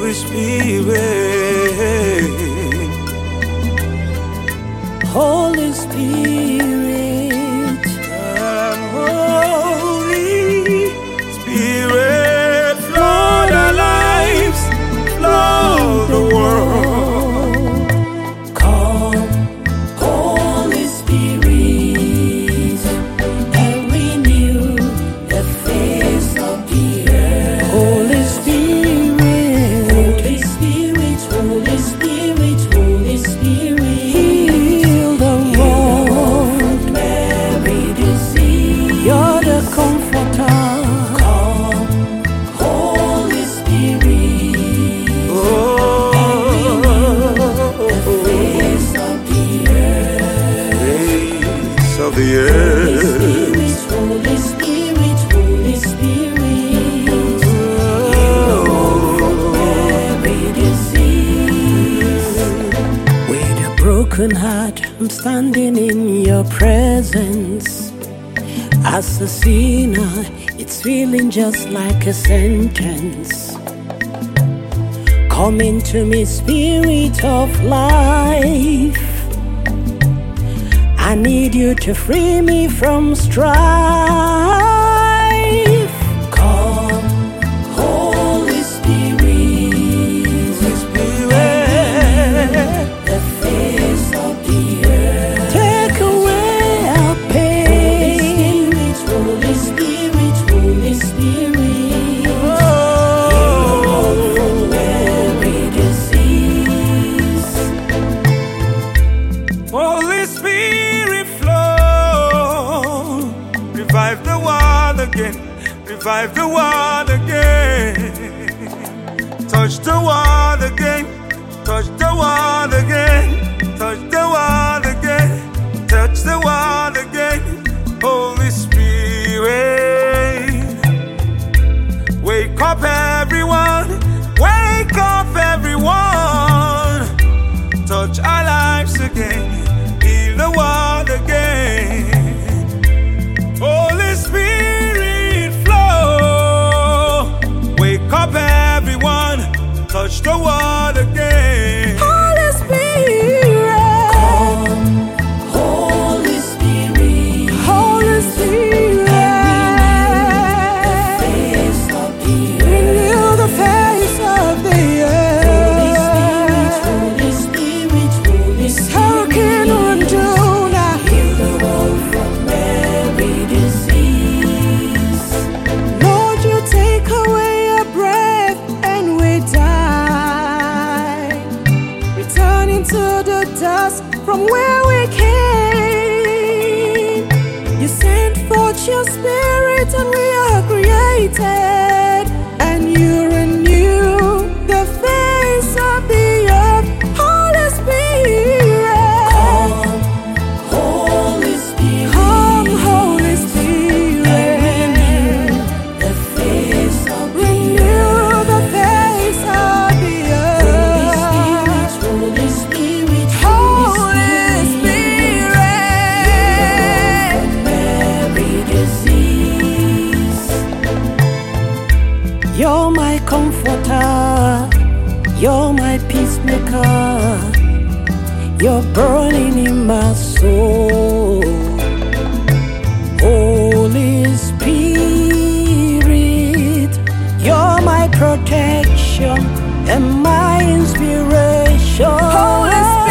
Holy Spirit, Holy Spirit, Holy Spirit, flood our lives, flood the world. come, Holy Spirit, and renew the face of the earth. Holy Spirit, Holy Spirit, Holy Spirit, Holy Spirit, heal the world from every disease. You're the comforter. Come, Holy Spirit, the face of the earth. Face of the Holy earth. Spirit, Holy Spirit, Holy Spirit, heal from every disease. With a broken heart, I'm standing in your presence. As a sinner, it's feeling just like a sentence. Come into me, Spirit of life. I need you to free me from strife. Come, Holy Spirit, the face of the earth. Take away our pain. Holy Spirit, Holy Spirit, heal from every disease. Holy Spirit, flow, revive the world again, revive the world again. Touch the world again, touch the world again, touch the world again, touch the world again. Holy Spirit, wake up everyone, wake up everyone. Touch our lives again, heal the world again. Holy Spirit, flow, wake up everyone, touch the world again. Holy Spirit, come, Holy Spirit, Holy Spirit, renew the face of the earth. Holy Spirit, Holy Spirit, how can one do now? Heal the world from every disease. Lord, you take away our breath and we die, returning to the dust from where we came. You sent forth your spirit and we are created, and you renew the face of the earth. Holy Spirit, come, Holy Spirit, come, Holy Spirit, renew the face of the earth. Holy Spirit, Holy Spirit, from every disease. You're my comforter, you're my peacemaker, you're burning in my soul. Holy Spirit, you're my protection and my inspiration. Holy Spirit,